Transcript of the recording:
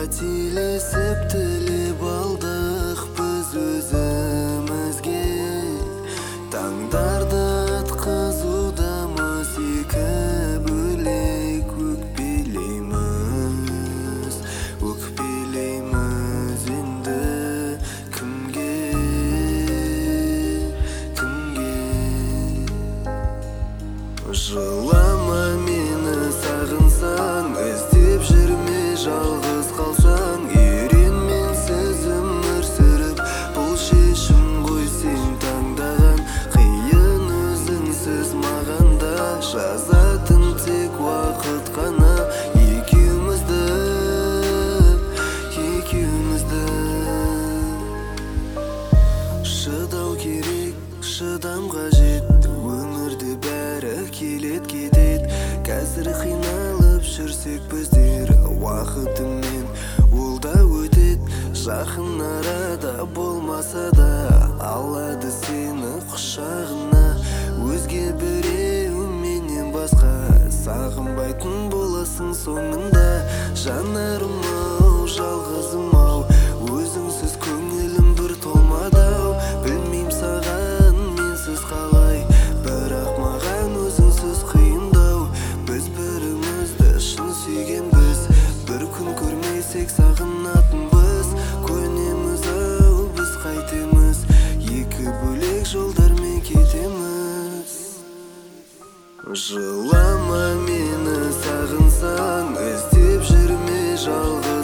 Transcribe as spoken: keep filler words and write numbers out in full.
қателесіп тілеп алдық біз өзімізге, таңдарды атқызудамыз екі бөлек. Өкпелейміз, өкпелейміз енді кімге, кімге. Жылама мені сағынсаң, іздеп жүрме жалғыз қалсаң. Үйрен менсіз өмір сүріп, бұл шешім ғой сен таңдаған. Қиын өзіңсіз маған да, жазатын тек уақыт қана. Екеумізді, екеумізді. Шыдау керек, шыдам қажет, өмірде бәрі келет кетет. Қазір қиналып жүрсек біздер, уақытымен ол да өтет. Жақын арада болмаса да, алады сені құшағына. Өзге біреу менен басқа сағынбайтын боласың соңында. Жанарым-ау, жалғызым-ау, өзіңсіз көңілім бір толмады-ау. Білмейм саған менсіз қалай, бірақ маған өзіңсіз қиындау. Біз бірімізді шын сүйгенбіз, бір күн көрмесек сағынатынбыз. Көнеміз-ау біз қайтеміз, екі бөлек жолдармен кетеміз. Жылама мені сағынсаң, іздеп жүрме жалғыз